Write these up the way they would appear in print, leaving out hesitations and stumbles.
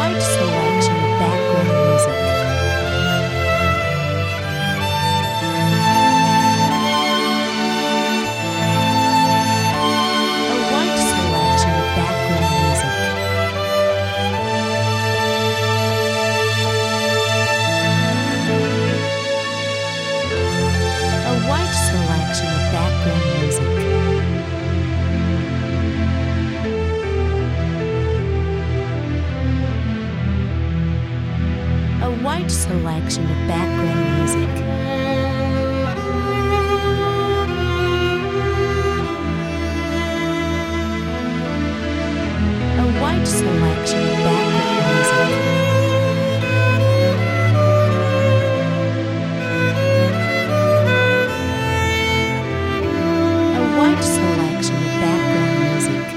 wide selection of background music. A wide selection of background music. A wide selection of background music. A wide selection of background music. A wide selection of background music. A wide selection of background music.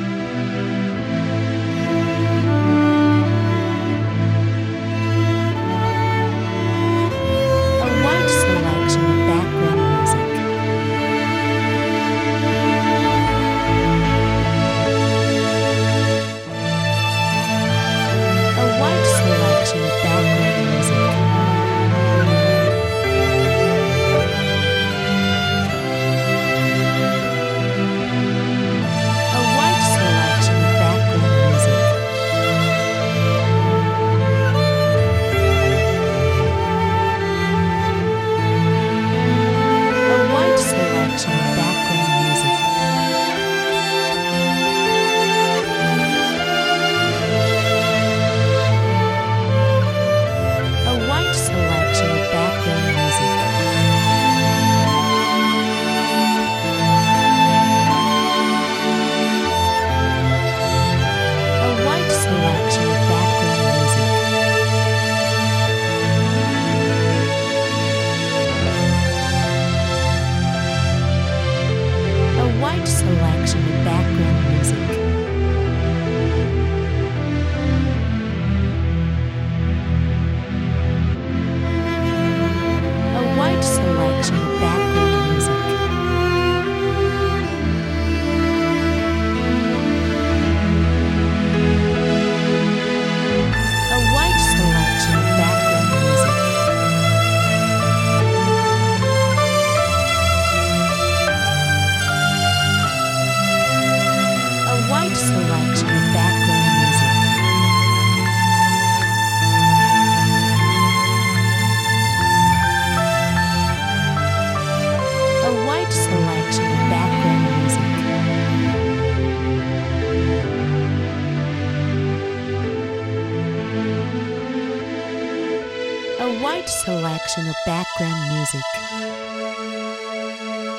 A wide selection of background music. A wide selection of background music. A wide selection of background music. A wide selection of background music. A wide selection of background music. A wide selection of background music. A wide selection of background music. A wide selection of background music. A wide selection of background music. A wide selection of background music. A wide selection of background music. A wide selection of background music.